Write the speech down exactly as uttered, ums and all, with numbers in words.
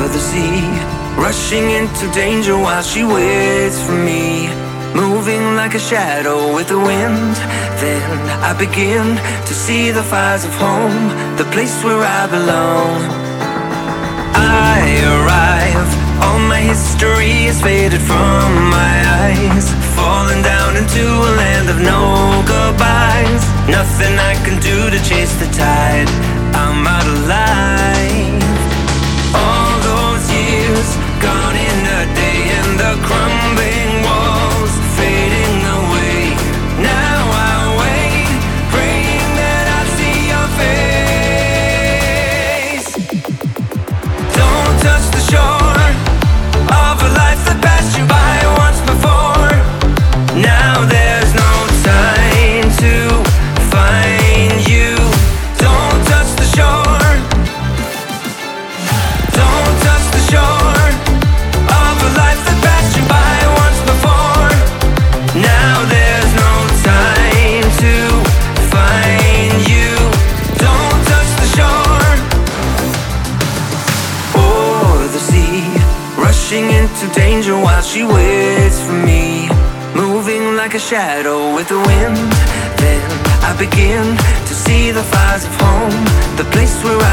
the sea, rushing into danger while she waits for me, moving like a shadow with the wind. Then I begin to see the fires of home, the place where I belong. I arrive, all my history is faded from my eyes, falling down into a land of no goodbyes. Nothing I can do to chase the tide, I'm out of life. All those years gone in a day, and the crumbling walls fading away. Now I wait, praying that I see your face. Don't touch the shore of a life that passed you by once before. Now there's no time to find you. Don't touch the shore. Don't touch the shore of a life that passed you by once before. Now there's no time to find you. Don't touch the shore. O'er the sea, rushing into danger while she waits for me, moving like a shadow with the wind. Then I begin to see the fires of home, the place where